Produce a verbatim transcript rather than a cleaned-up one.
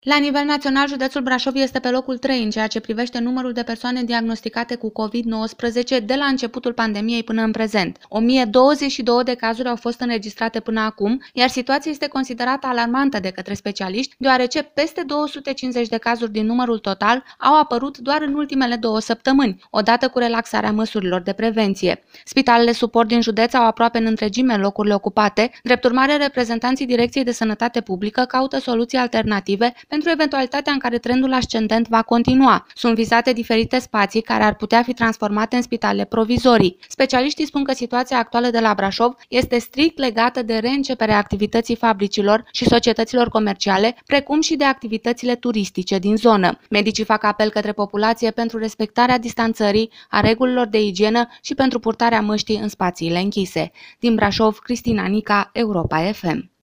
La nivel național, județul Brașov este pe locul trei în ceea ce privește numărul de persoane diagnosticate cu COVID nouăsprezece de la începutul pandemiei până în prezent. o mie douăzeci și două de cazuri au fost înregistrate până acum, iar situația este considerată alarmantă de către specialiști, deoarece peste două sute cincizeci de cazuri din numărul total au apărut doar în ultimele două săptămâni, odată cu relaxarea măsurilor de prevenție. Spitalele suport din județ au aproape în întregime locurile ocupate, drept urmare, reprezentanții Direcției de Sănătate Publică caută soluții alternative pentru eventualitatea în care trendul ascendent va continua. Sunt vizate diferite spații care ar putea fi transformate în spitale provizorii. Specialiștii spun că situația actuală de la Brașov este strict legată de reînceperea activității fabricilor și societăților comerciale, precum și de activitățile turistice din zonă. Medicii fac apel către populație pentru respectarea distanțării, a regulilor de igienă și pentru purtarea măștii în spațiile închise. Din Brașov, Cristina Nica, Europa F M.